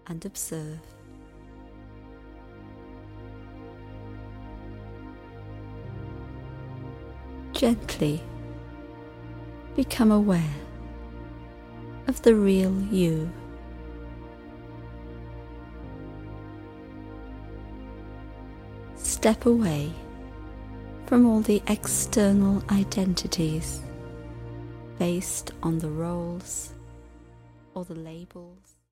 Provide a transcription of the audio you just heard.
and observe. Gently become aware of the real you. Step away from all the external identities based on the roles or the labels